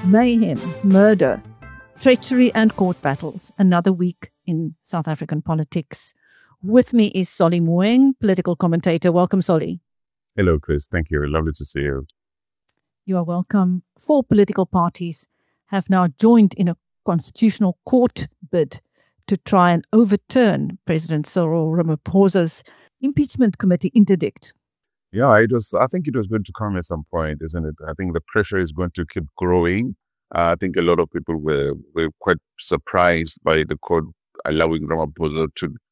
Mayhem, murder, treachery and court battles. Another week in South African politics. With me is Solly Moeng, political commentator. Welcome, Solly. Hello, Chris. Thank you. Lovely to see you. You are welcome. 4 political parties have now joined in a constitutional court bid to try and overturn President Cyril Ramaphosa's impeachment committee interdict. Yeah, I think it was going to come at some point, isn't it? I think the pressure is going to keep growing. I think a lot of people were quite surprised by the court allowing Ramaphosa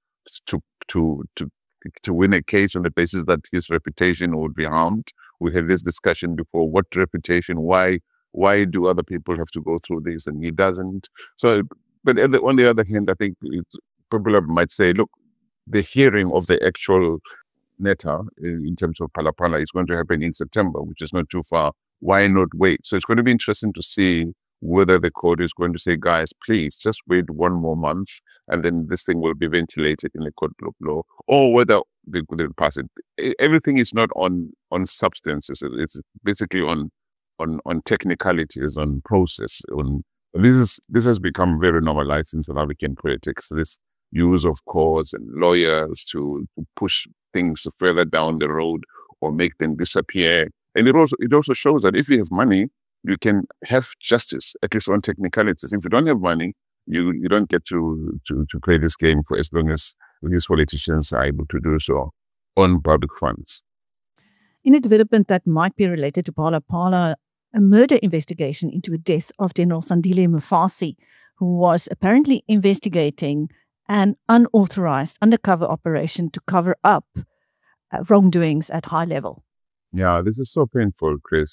to win a case on the basis that his reputation would be harmed. We had this discussion before. What reputation? Why do other people have to go through this and he doesn't? So, but on the other hand, I think people might say, look, the hearing of the actual Netta in terms of Phala is going to happen in September, which is not too far. Why not wait? So it's going to be interesting to see whether the court is going to say, guys, please just wait one more month and then this thing will be ventilated in the court of law, or whether they pass it. Everything is not on substances. It's basically on technicalities, on process. This has become very normalized in South African politics. This use of courts and lawyers to push things further down the road or make them disappear. And it also shows that if you have money, you can have justice, at least on technicalities. If you don't have money, you don't get to play this game for as long as these politicians are able to do so on public funds. In a development that might be related to Phala, a murder investigation into the death of General Sandile Mufasi, who was apparently investigating an unauthorized undercover operation to cover up wrongdoings at high level. Yeah, this is so painful, Chris.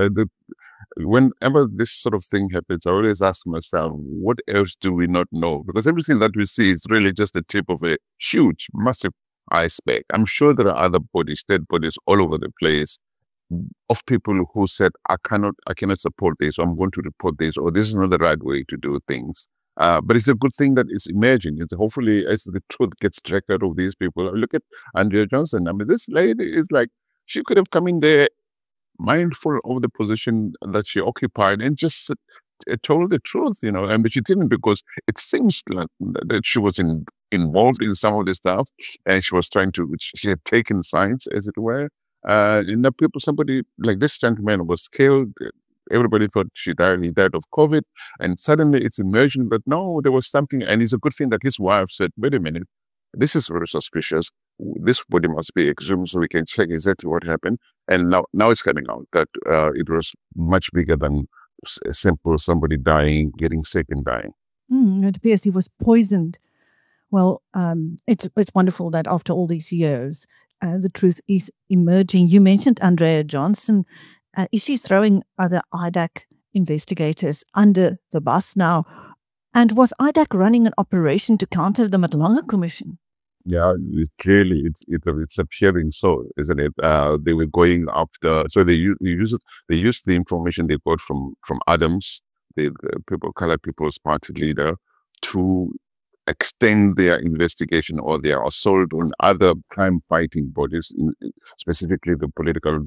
Whenever this sort of thing happens, I always ask myself, what else do we not know? Because everything that we see is really just the tip of a huge, massive iceberg. I'm sure there are other bodies, dead bodies all over the place, of people who said, I cannot support this, or I'm going to report this, or this is not the right way to do things. But it's a good thing that it's emerging. It's hopefully as the truth gets dragged out of these people. Look at Andrea Johnson. I mean, this lady is like, she could have come in there mindful of the position that she occupied and just told the truth, but she didn't, because it seems like that she was involved in some of the stuff and she had taken sides, as it were. And somebody like this gentleman was killed. Everybody thought he died of COVID. And suddenly it's emerging that no, there was something. And it's a good thing that his wife said, wait a minute, this is very suspicious. This body must be exhumed so we can check exactly what happened. And now it's coming out that it was much bigger than a simple somebody dying, getting sick and dying. It appears he was poisoned. Well, it's wonderful that after all these years, the truth is emerging. You mentioned Andrea Johnson. Is she throwing other IDAC investigators under the bus now? And was IDAC running an operation to counter the Matlanga Commission? Yeah, clearly it's appearing so, isn't it? They were going after, so they used the information they got from Adams, the Colored People's Party leader, to extend their investigation or their assault on other crime-fighting bodies, specifically the political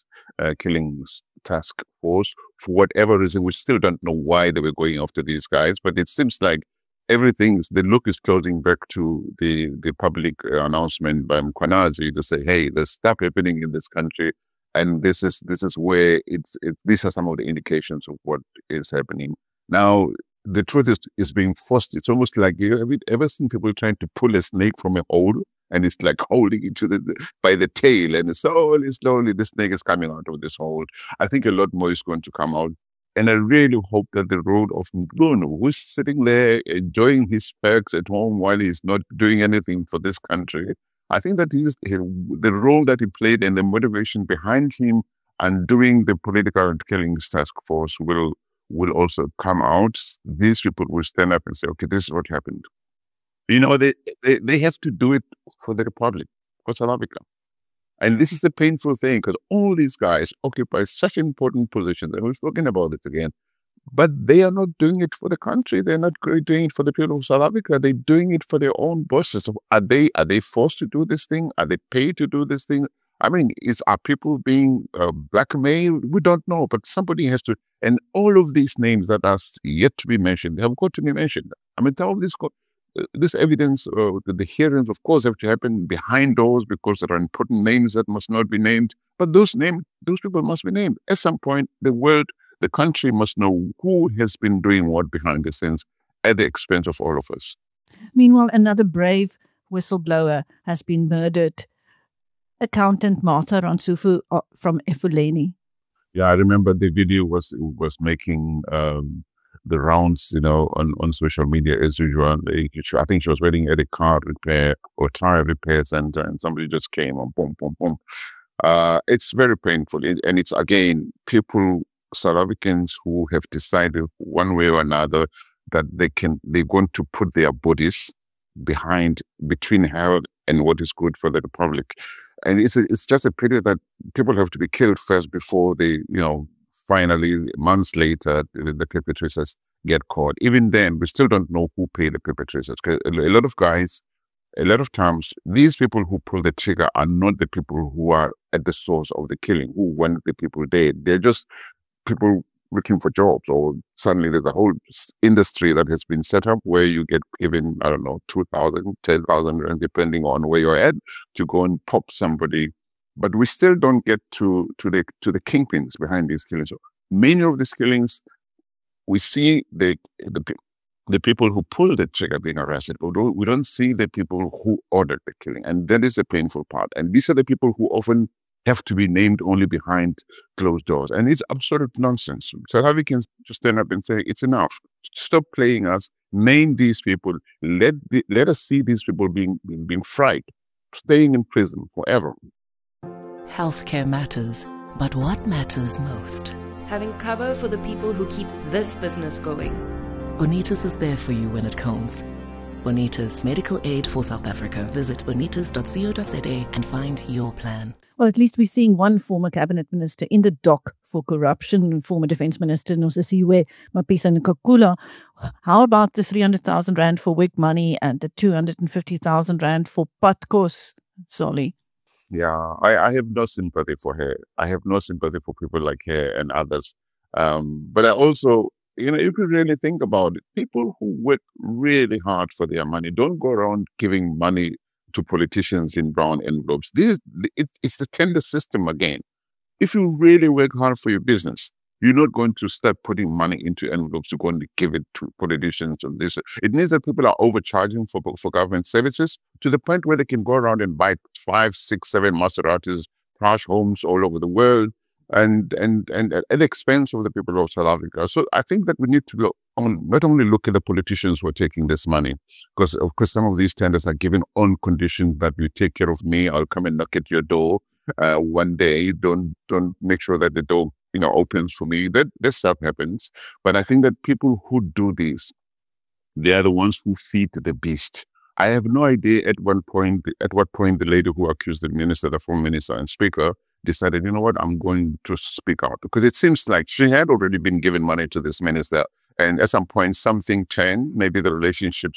killings task force. For whatever reason, we still don't know why they were going after these guys, but it seems like the look is closing back to the public announcement by Mkhwanazi to say, hey, there's stuff happening in this country, and this is where these are some of the indications of what is happening. Now, the truth is being forced. It's almost like, have you ever seen people trying to pull a snake from a hole, and it's like holding it by the tail, and slowly the snake is coming out of this hole. I think a lot more is going to come out. And I really hope that the role of Mnguni, who's sitting there enjoying his perks at home while he's not doing anything for this country, I think that the role that he played and the motivation behind him and doing the political killings task force will also come out. These people will stand up and say, okay, this is what happened. They have to do it for the Republic, for South Africa. And this is the painful thing, because all these guys occupy such important positions, and we've spoken about this again, but they are not doing it for the country. They're not doing it for the people of South Africa. They're doing it for their own bosses. So are they forced to do this thing? Are they paid to do this thing? I mean, are people being blackmailed? We don't know, but somebody has to. And all of these names that are yet to be mentioned have got to be mentioned. I mean, all this evidence, the hearings, of course, have to happen behind doors because there are important names that must not be named. But those people must be named. At some point, the country must know who has been doing what behind the scenes at the expense of all of us. Meanwhile, another brave whistleblower has been murdered. Accountant Martha Ransufu from Ephuleni. Yeah, I remember the video was making the rounds, on social media as usual. I think she was waiting at a car repair or tire repair center, and somebody just came and boom, boom, boom. It's very painful, and it's again people, South Africans, who have decided one way or another that they're going to put their bodies between hell and what is good for the Republic. And it's just a pity that people have to be killed first before they, finally, months later, the perpetrators get caught. Even then, we still don't know who paid the perpetrators. Because a lot of times, these people who pull the trigger are not the people who are at the source of the killing, who want the people dead. They're just people looking for jobs, or suddenly there's a whole industry that has been set up where you get given, I don't know, 2,000, 10,000, and depending on where you're at, to go and pop somebody. But we still don't get to the kingpins behind these killings. So many of these killings, we see the people who pull the trigger being arrested, but we don't see the people who ordered the killing. And that is the painful part. And these are the people who often have to be named only behind closed doors. And it's absolute nonsense. South Africans just stand up and say, it's enough. Stop playing us. Name these people. Let us see these people being fried, staying in prison forever. Healthcare matters, but what matters most? Having cover for the people who keep this business going. Bonitas is there for you when it counts. Bonitas, medical aid for South Africa. Visit bonitas.co.za and find your plan. Well, at least we're seeing one former cabinet minister in the dock for corruption, former defense minister Nosisiwe Mapisa Nkakula. How about the 300,000 rand for wig money and the 250,000 rand for Patkos, Solly? Yeah, I have no sympathy for her. I have no sympathy for people like her and others. But I also, if you really think about it, people who work really hard for their money don't go around giving money to politicians in brown envelopes. It's the tender system again. If you really work hard for your business, you're not going to start putting money into envelopes to go and give it to politicians. And this, it means that people are overcharging for government services to the point where they can go around and buy 5, 6, 7 Maseratis, crash homes all over the world, and at the expense of the people of South Africa. So I think that we need to not only look at the politicians who are taking this money, because of course some of these tenders are given on condition that you take care of me, I'll come and knock at your door one day. Don't make sure that the door opens for me. That this stuff happens. But I think that people who do this, they are the ones who feed the beast. I have no idea at what point the lady who accused the minister, the former minister and speaker, decided, you know what, I'm going to speak out. Because it seems like she had already been given money to this minister. And at some point, something changed. Maybe the relationship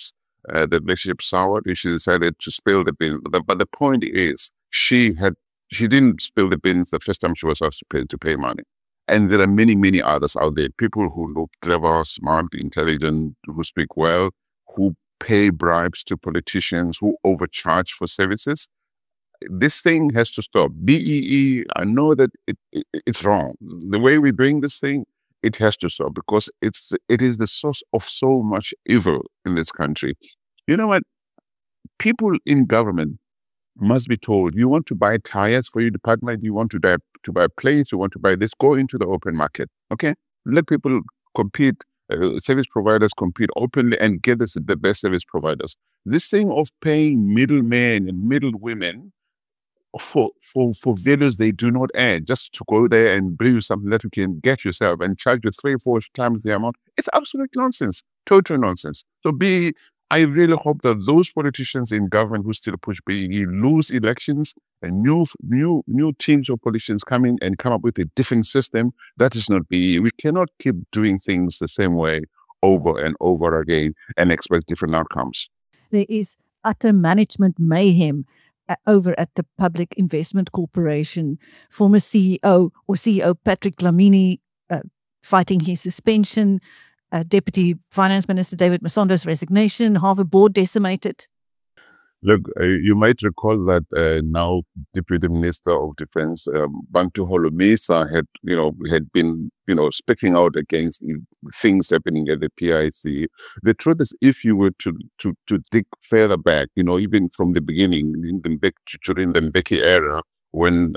soured, and she decided to spill the beans. But the point is, she didn't spill the beans the first time she was asked to pay money. And there are many, many others out there. People who look clever, smart, intelligent, who speak well, who pay bribes to politicians, who overcharge for services. This thing has to stop. BEE, I know that it's wrong. The way we're doing this thing, it has to stop, because it is the source of so much evil in this country. You know what? People in government must be told, you want to buy tires for your department, you want to buy planes, you want to buy this, go into the open market. Okay? Let people compete, service providers compete openly and get the best service providers. This thing of paying middlemen and middlewomen for values they do not add, just to go there and bring you something that you can get yourself and charge you 3-4 times the amount, it's absolute nonsense, total nonsense. So I really hope that those politicians in government who still push BEE lose elections, and new teams of politicians come in and come up with a different system. That is not BEE. We cannot keep doing things the same way over and over again and expect different outcomes. There is utter management mayhem over at the Public Investment Corporation, former CEO Patrick Dlamini fighting his suspension, Deputy Finance Minister David Masondo's resignation, Harvard board decimated. Look, you might recall that now Deputy Minister of Defense Bantu Holomisa had been speaking out against things happening at the PIC. The truth is, if you were to dig further back, even from the beginning, even back during the Mbeki era, when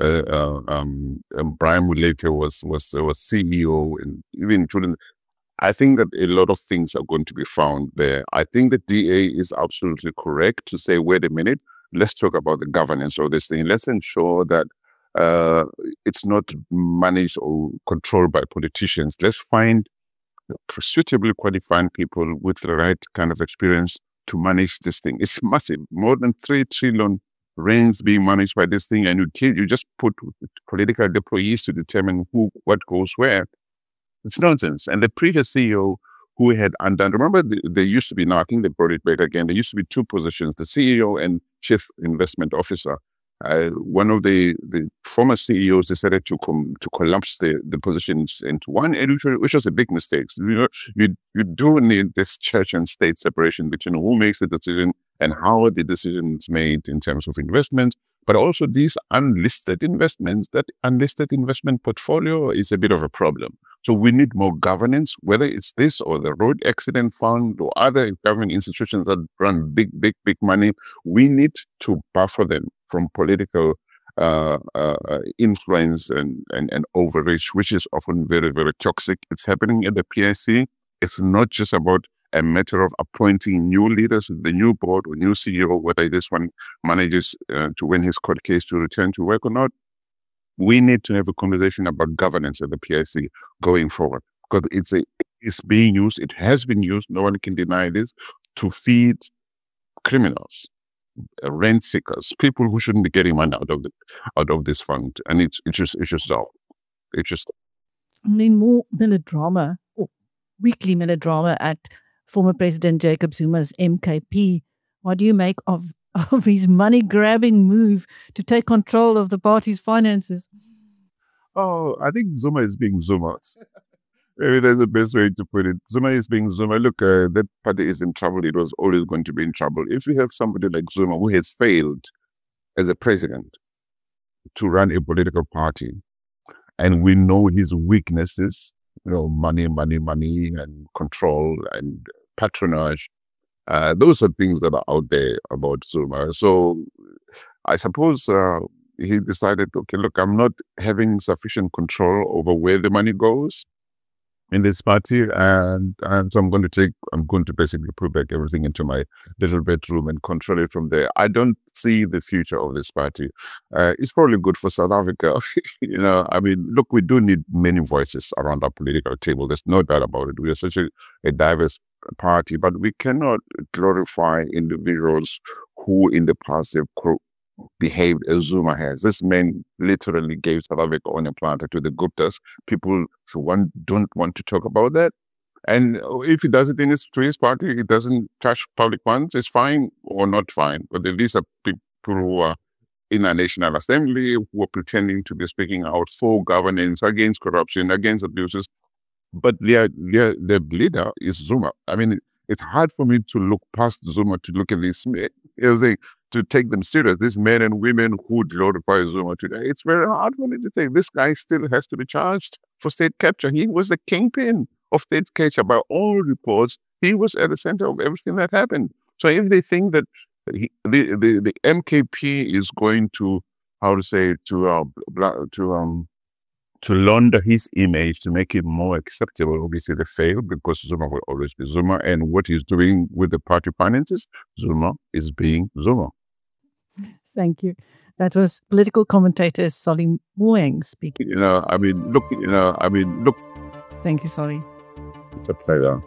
Brian Muleke was CEO, and even during, I think that a lot of things are going to be found there. I think the DA is absolutely correct to say, wait a minute, let's talk about the governance of this thing. Let's ensure that it's not managed or controlled by politicians. Let's find suitably qualified people with the right kind of experience to manage this thing. It's massive, more than 3 trillion rands being managed by this thing, and you just put political employees to determine what goes where. It's nonsense. And the previous CEO who had undone, remember, there used to be, now I think they brought it back again, there used to be 2 positions, the CEO and Chief Investment Officer. One of the former CEOs decided to collapse the positions into one, which was a big mistake. You do need this church and state separation between who makes the decision and how the decision is made in terms of investment, but also these unlisted investments. That unlisted investment portfolio is a bit of a problem. So we need more governance, whether it's this or the Road Accident Fund or other government institutions that run big money. We need to buffer them from political influence and overreach, which is often very, very toxic. It's happening at the PIC. It's not just about a matter of appointing new leaders with the new board or new CEO, whether this one manages to win his court case to return to work or not. We need to have a conversation about governance at the PIC going forward, because it's being used. It has been used. No one can deny this, to feed criminals, rent seekers, people who shouldn't be getting money out of this fund. And it's just dull. It's just. I mean, more melodrama, weekly melodrama at former President Jacob Zuma's MKP. What do you make of his money-grabbing move to take control of the party's finances? Oh, I think Zuma is being Zuma. Maybe that's the best way to put it. Zuma is being Zuma. Look, that party is in trouble. It was always going to be in trouble. If you have somebody like Zuma who has failed as a president to run a political party, and we know his weaknesses, money, and control and patronage. Those are things that are out there about Zuma. So I suppose he decided, okay, look, I'm not having sufficient control over where the money goes in this party, and so I'm going to basically put back everything into my little bedroom and control it from there. I don't see the future of this party. It's probably good for South Africa. I mean, look, we do need many voices around our political table. There's no doubt about it. We are such a diverse party, but we cannot glorify individuals who in the past have behaved as Zuma has. This man literally gave South Africa on a platter to the Guptas. People don't want to talk about that. And if he does it to his party, he doesn't touch public funds, it's fine or not fine. But these are people who are in our National Assembly who are pretending to be speaking out for governance, against corruption, against abuses. But their leader is Zuma. I mean, it's hard for me to look past Zuma to look at this, to take them serious. These men and women who glorify Zuma today, it's very hard for me to say this guy still has to be charged for state capture. He was the kingpin of state capture. By all reports, he was at the center of everything that happened. So if they think that the MKP is going to, to launder his image to make it more acceptable, obviously they fail, because Zuma will always be Zuma. And what he's doing with the party finances, Zuma is being Zuma. Thank you. That was political commentator Solly Moeng speaking. Look. Thank you, Solly. It's a pleasure.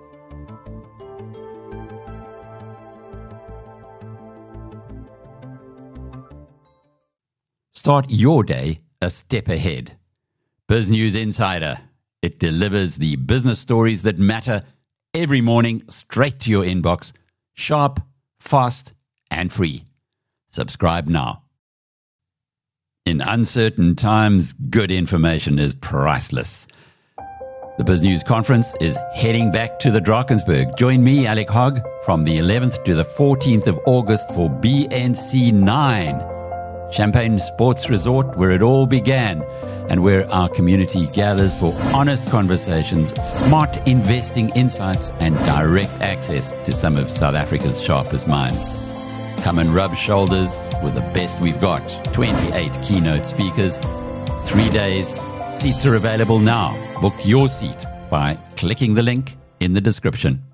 Start your day a step ahead. BizNews Insider. It delivers the business stories that matter every morning straight to your inbox, sharp, fast, and free. Subscribe now In uncertain times, good information is priceless. The BizNews Conference is heading back to the Drakensberg. Join me, Alec Hogg, from the 11th to the 14th of August for BNC 9, Champagne Sports Resort, where it all began and where our community gathers for honest conversations, smart investing insights, and direct access to some of South Africa's sharpest minds. Come and rub shoulders with the best we've got. 28 keynote speakers, 3 days. Seats are available now. Book your seat by clicking the link in the description.